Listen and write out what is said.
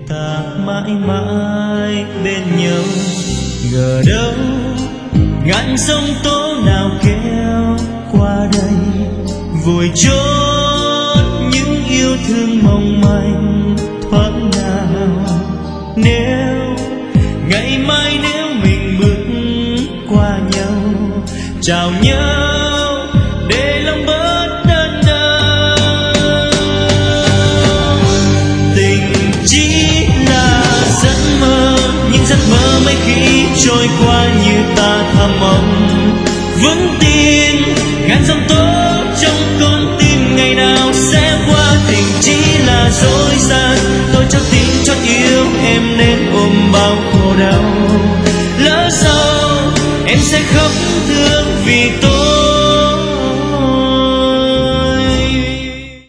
ta mãi mãi bên nhau. Ngờ đâu ngàn sông tố nào kéo qua đây, vùi chốt những yêu thương mong manh thoáng nào. Nếu ngày mai nếu mình bước qua nhau, chào nhau để lòng bớt đơn đau. Tình chỉ là giấc mơ, nhưng giấc mơ mấy khi trôi qua như ta thầm mong. Vẫn tin ngàn dòng tố trong con tim ngày nào sẽ qua. Tình chỉ là dối gian, tôi cho tin cho yêu em nên ôm bao khổ đau. Lỡ sau em sẽ khóc thương vì tôi